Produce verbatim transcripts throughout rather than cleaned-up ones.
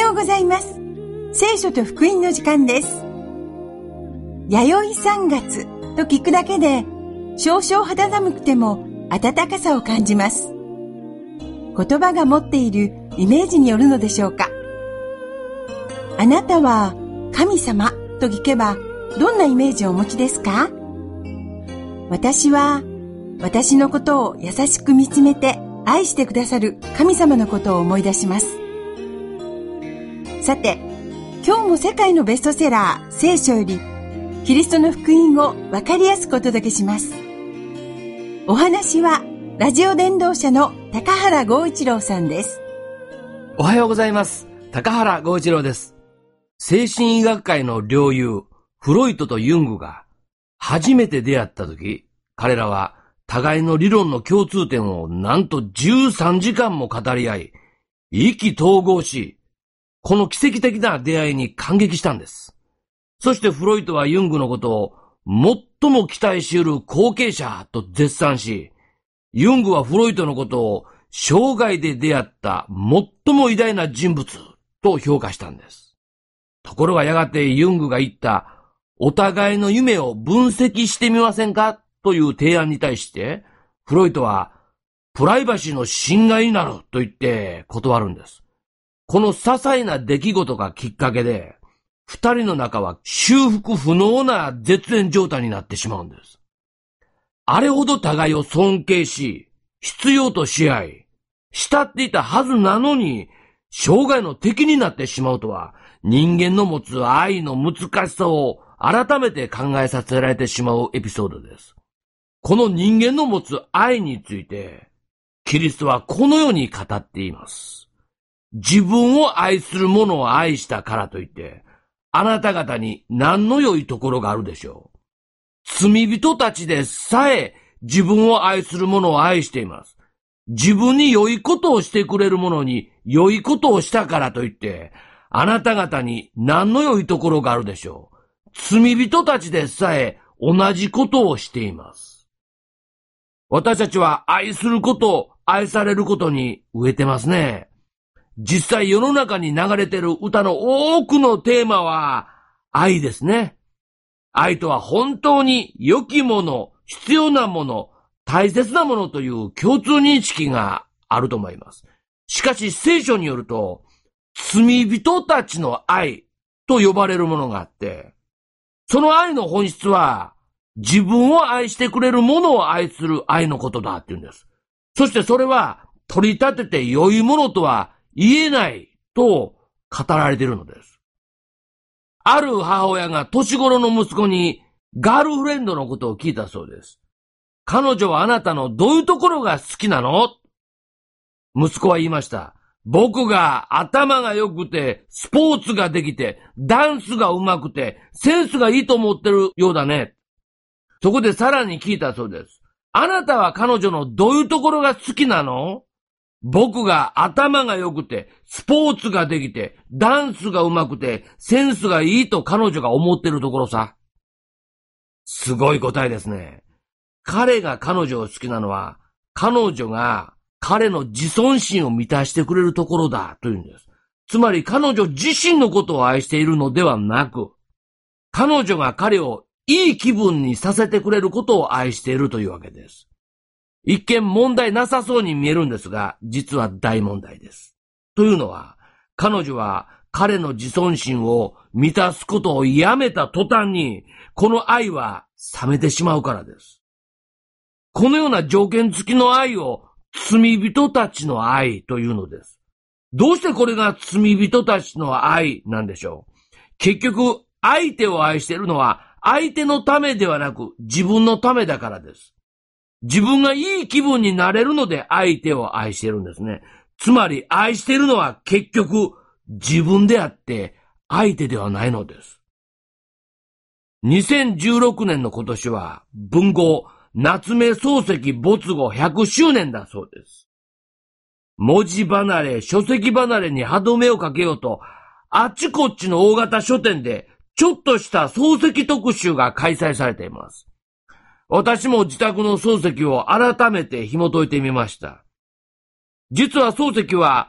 ようございます。聖書と福音の時間です。弥生さんがつと聞くだけで少々肌寒くても暖かさを感じます。言葉が持っているイメージによるのでしょうか。あなたは神様と聞けばどんなイメージをお持ちですか？私は私のことを優しく見つめて愛してくださる神様のことを思い出します。さて、今日も世界のベストセラー聖書よりキリストの福音をわかりやすくお届けします。お話はラジオ伝道者の高原剛一郎さんです。 おはようございます。高原剛一郎です。精神医学界の両雄フロイトとユングが初めて出会った時、彼らは互いの理論の共通点をなんとじゅうさんじかんも語り合い、意気投合し、この奇跡的な出会いに感激したんです。そしてフロイトはユングのことを最も期待し得る後継者と絶賛し、ユングはフロイトのことを生涯で出会った最も偉大な人物と評価したんです。ところがやがてユングが言ったお互いの夢を分析してみませんかという提案に対してフロイトはプライバシーの侵害になると言って断るんです。この些細な出来事がきっかけで二人の仲は修復不能な絶縁状態になってしまうんです。あれほど互いを尊敬し、必要とし合い、慕っていたはずなのに、生涯の敵になってしまうとは、人間の持つ愛の難しさを改めて考えさせられてしまうエピソードです。この人間の持つ愛について、キリストはこのように語っています。自分を愛する者を愛したからといって、あなた方に何の良いところがあるでしょう。罪人たちでさえ自分を愛する者を愛しています。自分に良いことをしてくれる者に良いことをしたからといって、あなた方に何の良いところがあるでしょう。罪人たちでさえ同じことをしています。私たちは愛すること、愛されることに飢えてますね。実際世の中に流れている歌の多くのテーマは愛ですね。愛とは本当に良きもの、必要なもの、大切なものという共通認識があると思います。しかし聖書によると、罪人たちの愛と呼ばれるものがあって、その愛の本質は自分を愛してくれる者を愛する愛のことだって言うんです。そしてそれは取り立てて良いものとは言えないと語られているのです。ある母親が年頃の息子にガールフレンドのことを聞いたそうです。彼女はあなたのどういうところが好きなの？息子は言いました。僕が頭が良くて、スポーツができて、ダンスが上手くて、センスがいいと思ってるようだね。そこでさらに聞いたそうです。あなたは彼女のどういうところが好きなの？僕が頭が良くて、スポーツができて、ダンスが上手くて、センスがいいと彼女が思ってるところさ。すごい答えですね。彼が彼女を好きなのは、彼女が彼の自尊心を満たしてくれるところだというんです。つまり彼女自身のことを愛しているのではなく、彼女が彼をいい気分にさせてくれることを愛しているというわけです。一見問題なさそうに見えるんですが、実は大問題です。というのは、彼女は彼の自尊心を満たすことをやめた途端に、この愛は冷めてしまうからです。このような条件付きの愛を罪人たちの愛というのです。どうしてこれが罪人たちの愛なんでしょう。結局、相手を愛しているのは相手のためではなく自分のためだからです。自分がいい気分になれるので相手を愛しているんですね。つまり愛しているのは結局自分であって相手ではないのです。にせんじゅうろくねんの今年は文豪夏目漱石没後ひゃくしゅうねんだそうです。文字離れ、書籍離れに歯止めをかけようとあっちこっちの大型書店でちょっとした漱石特集が開催されています。私も自宅の漱石を改めて紐解いてみました。実は漱石は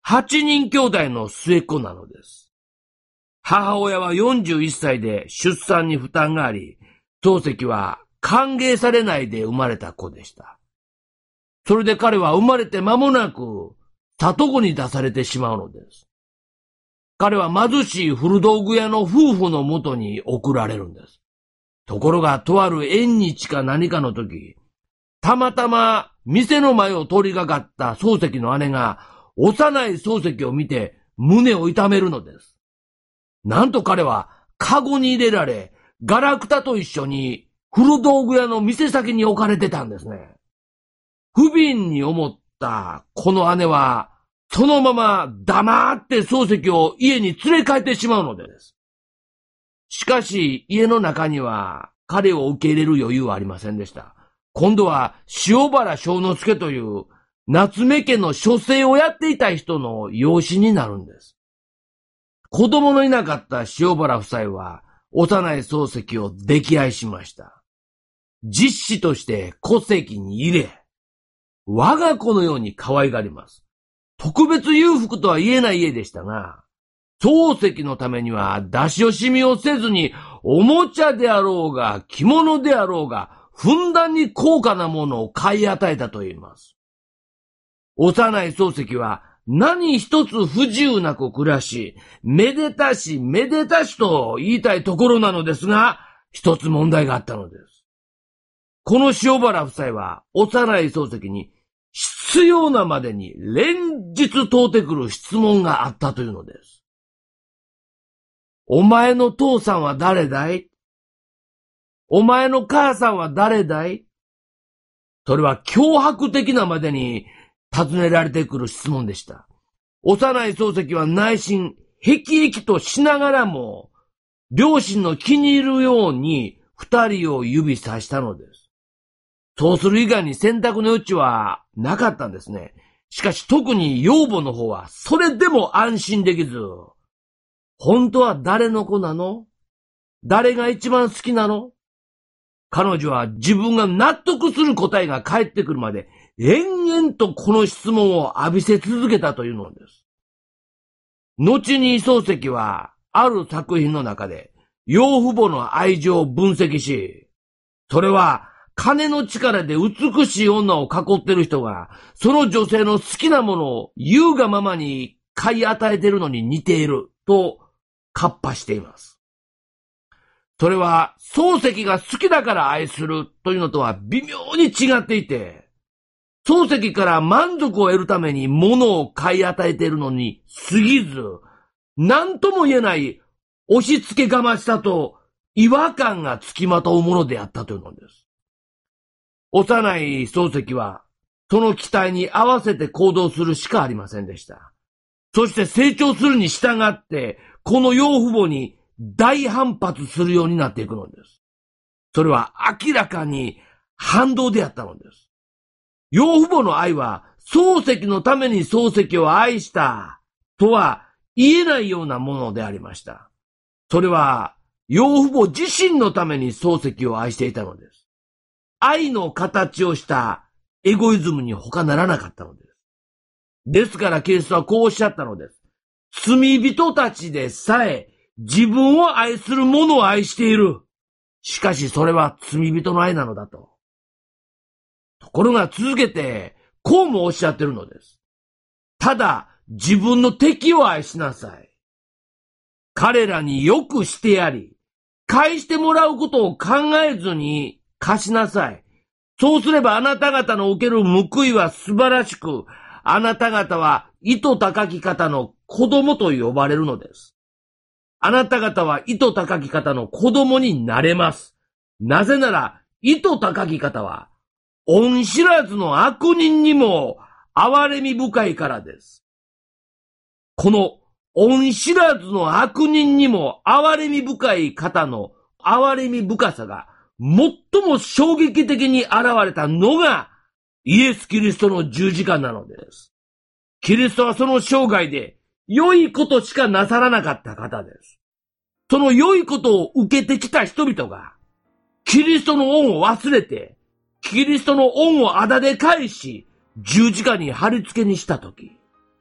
はちにん兄弟の末っ子なのです。母親はよんじゅういっさいで出産に負担があり、漱石は歓迎されないで生まれた子でした。それで彼は生まれて間もなく里子に出されてしまうのです。彼は貧しい古道具屋の夫婦のもとに送られるんです。ところがとある縁日か何かの時、たまたま店の前を通りがかった漱石の姉が幼い漱石を見て胸を痛めるのです。なんと彼はカゴに入れられ、ガラクタと一緒に古道具屋の店先に置かれてたんですね。不憫に思ったこの姉は、そのまま黙って漱石を家に連れ帰ってしまうのです。しかし家の中には彼を受け入れる余裕はありませんでした。今度は塩原正之助という夏目家の書生をやっていた人の養子になるんです。子供のいなかった塩原夫妻は幼い漱石を溺愛しました。実子として戸籍に入れ、我が子のように可愛がります。特別裕福とは言えない家でしたが、漱石のためには出し惜しみをせずに、おもちゃであろうが着物であろうが、ふんだんに高価なものを買い与えたと言います。幼い漱石は何一つ不自由なく暮らし、めでたしめでたしと言いたいところなのですが、一つ問題があったのです。この塩原夫妻は幼い漱石に必要なまでに連日問うてくる質問があったというのです。お前の父さんは誰だい？お前の母さんは誰だい？それは脅迫的なまでに尋ねられてくる質問でした。幼い漱石は内心、へきへきとしながらも、両親の気に入るように二人を指さしたのです。そうする以外に選択の余地はなかったんですね。しかし特に養母の方はそれでも安心できず、本当は誰の子なの？誰が一番好きなの？彼女は自分が納得する答えが返ってくるまで延々とこの質問を浴びせ続けたというのです。後に漱石はある作品の中で養父母の愛情を分析し、それは金の力で美しい女を囲っている人がその女性の好きなものを優がままに買い与えているのに似ていると喝破しています。それは漱石が好きだから愛するというのとは微妙に違っていて、漱石から満足を得るために物を買い与えているのに過ぎず、何とも言えない押し付けがましさと違和感がつきまとうものであったというのです。幼い漱石はその期待に合わせて行動するしかありませんでした。そして成長するに従ってこの養父母に大反発するようになっていくのです。それは明らかに反動であったのです。養父母の愛は漱石のために漱石を愛したとは言えないようなものでありました。それは養父母自身のために漱石を愛していたのです。愛の形をしたエゴイズムに他ならなかったのです。ですからキリストはこうおっしゃったのです。罪人たちでさえ自分を愛する者を愛している。しかしそれは罪人の愛なのだと。ところが続けてこうもおっしゃってるのです。ただ自分の敵を愛しなさい。彼らによくしてやり、返してもらうことを考えずに貸しなさい。そうすればあなた方の受ける報いは素晴らしく、あなた方は意図高き方の子供と呼ばれるのです。あなた方は意図高き方の子供になれます。なぜなら、意図高き方は、恩知らずの悪人にも憐れみ深いからです。この恩知らずの悪人にも憐れみ深い方の憐れみ深さが最も衝撃的に現れたのがイエス・キリストの十字架なのです。キリストはその生涯で良いことしかなさらなかった方です。その良いことを受けてきた人々が、キリストの恩を忘れて、キリストの恩をあだで返し、十字架に貼り付けにしたとき、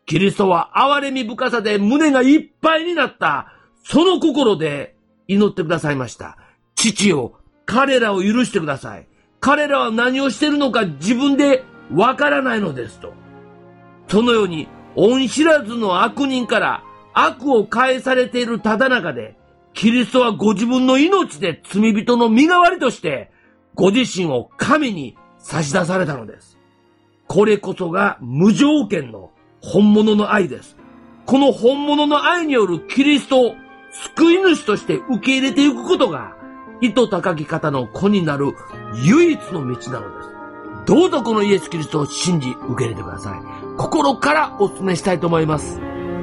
キリストは憐れみ深さで胸がいっぱいになった、その心で祈ってくださいました。父よ、彼らを許してください。彼らは何をしているのか自分でわからないのですと。そのように恩知らずの悪人から悪を返されているただ中で、キリストはご自分の命で罪人の身代わりとしてご自身を神に差し出されたのです。これこそが無条件の本物の愛です。この本物の愛によるキリストを救い主として受け入れていくことが、糸高き方の子になる唯一の道なのです。どうぞこのイエス・キリストを信じ受け入れてください。心からお勧めしたいと思います。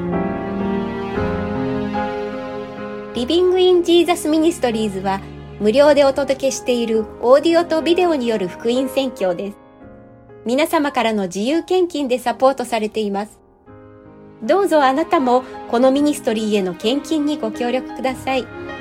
リビングインジーザスミニストリーズは無料でお届けしているオーディオとビデオによる福音宣教です。皆様からの自由献金でサポートされています。どうぞあなたもこのミニストリーへの献金にご協力ください。